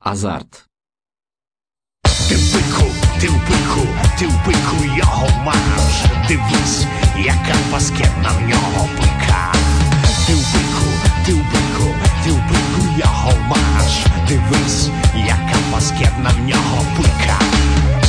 Азарт. Ти в пику його маєш. Дивись, яка паскетна в нього пика. Ти в пику його маєш. Дивись, яка паскетна в нього пика.